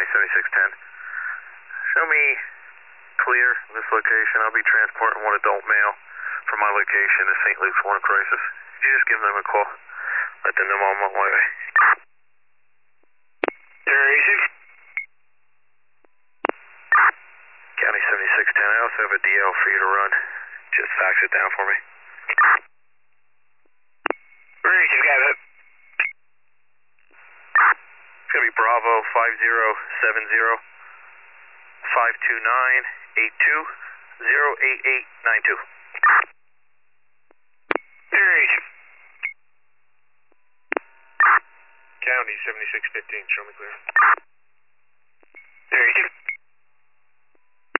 7610. Show me clear this location. I'll be transporting one adult male from my location to St. Luke's Warrant Crisis. Could you just give them a call? Let them know I'm on my way. County 7610, I also have a DL for you to run. Just fax it down for me. You got it. It's going to be Bravo 5070 529 82 08892. County 7615, show me clear.